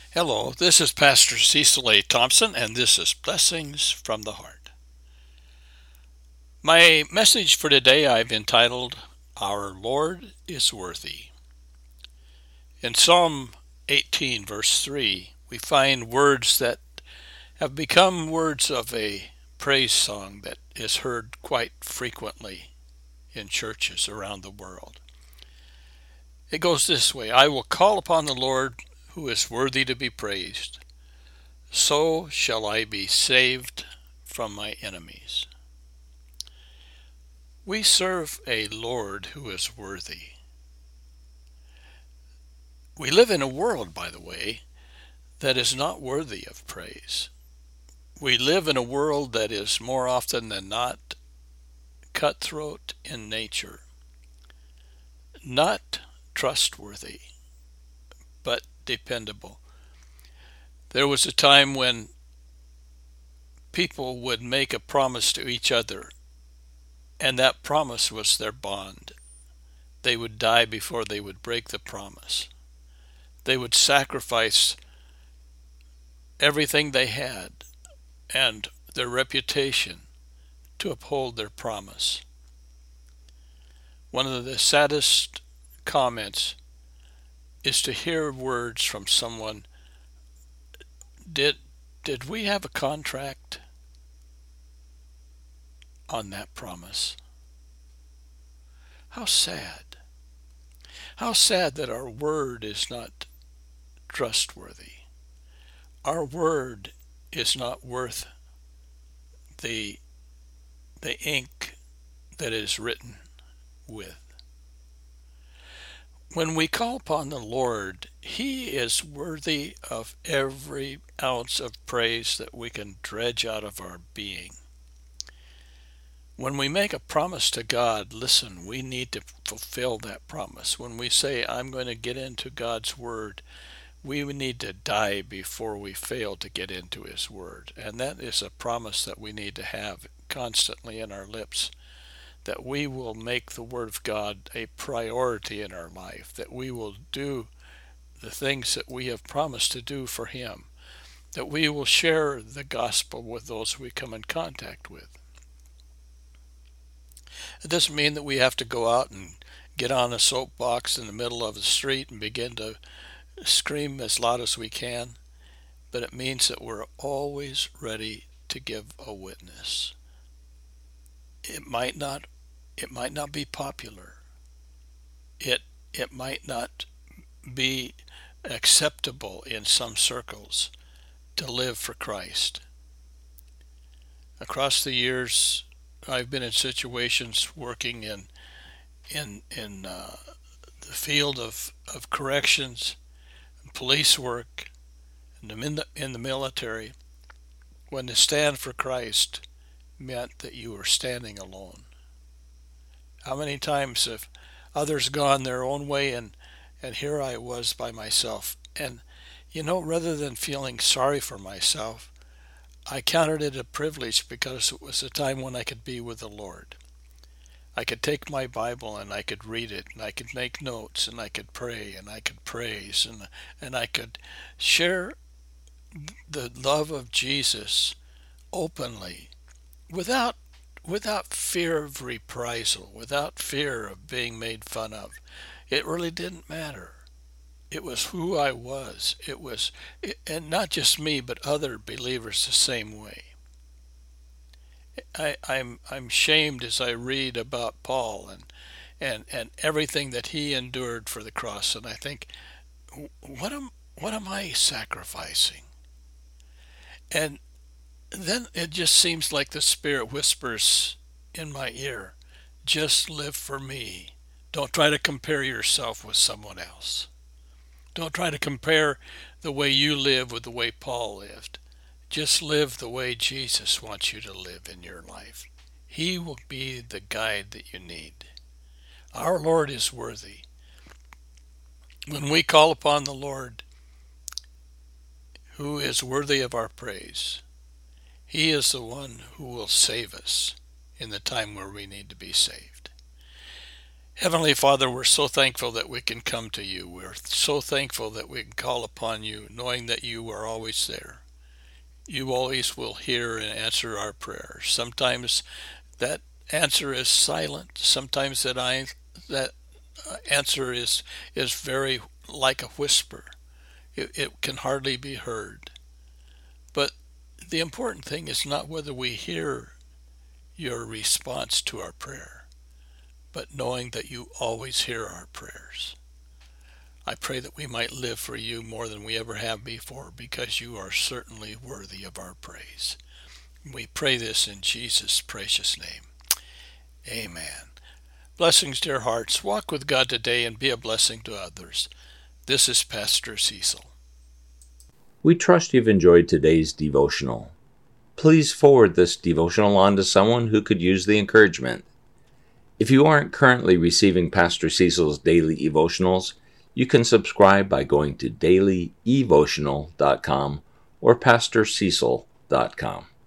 Hello, this is Pastor Cecil A. Thompson, and this is Blessings from the Heart. My message for today I've entitled, Our Lord is Worthy. In Psalm 18, verse 3, we find words that have become words of a praise song that is heard quite frequently in churches around the world. It goes this way: I will call upon the Lord who is worthy to be praised. So shall I be saved from my enemies. We serve a Lord who is worthy. We live in a world, by the way, that is not worthy of praise. We live in a world that is more often than not cutthroat in nature, not trustworthy, but dependable. There was a time when people would make a promise to each other, and that promise was their bond. They would die before they would break the promise. They would sacrifice everything they had and their reputation to uphold their promise. One of the saddest comments is to hear words from someone, did we have a contract on that promise? How sad. How sad that our word is not trustworthy. Our word is not worth the ink that it is written with. When we call upon the Lord, He is worthy of every ounce of praise that we can dredge out of our being. When we make a promise to God, listen, we need to fulfill that promise. When we say, I'm going to get into God's Word, we need to die before we fail to get into His Word. And that is a promise that we need to have constantly in our lips, that we will make the Word of God a priority in our life, that we will do the things that we have promised to do for Him, that we will share the gospel with those we come in contact with. It doesn't mean that we have to go out and get on a soapbox in the middle of the street and begin to scream as loud as we can, but it means that we're always ready to give a witness. It might not be popular. It might not be acceptable in some circles to live for Christ. Across the years, I've been in situations working in the field of corrections, police work, and in the military, when to stand for Christ meant that you were standing alone. How many times have others gone their own way, and here I was by myself? And rather than feeling sorry for myself, I counted it a privilege because it was a time when I could be with the Lord. I could take my Bible and I could read it, and I could make notes, and I could pray, and I could praise, and I could share the love of Jesus openly, without fear of reprisal, without fear of being made fun of. It really didn't matter. It was who I was. And not just me, but other believers the same way. I'm shamed as I read about Paul and everything that he endured for the cross, and I think, what am I sacrificing? And then it just seems like the Spirit whispers in my ear, just live for me. Don't try to compare yourself with someone else. Don't try to compare the way you live with the way Paul lived. Just live the way Jesus wants you to live in your life. He will be the guide that you need. Our Lord is worthy. When we call upon the Lord, who is worthy of our praise, He is the one who will save us in the time where we need to be saved. Heavenly Father, we're so thankful that we can come to you. We're so thankful that we can call upon you, knowing that you are always there. You always will hear and answer our prayers. Sometimes that answer is silent. Sometimes that answer is very like a whisper. It can hardly be heard. But the important thing is not whether we hear your response to our prayer, but knowing that you always hear our prayers. I pray that we might live for you more than we ever have before, because you are certainly worthy of our praise. We pray this in Jesus' precious name. Amen. Blessings, dear hearts. Walk with God today and be a blessing to others. This is Pastor Cecil. We trust you've enjoyed today's devotional. Please forward this devotional on to someone who could use the encouragement. If you aren't currently receiving Pastor Cecil's daily devotionals, you can subscribe by going to dailyevotional.com or pastorcecil.com.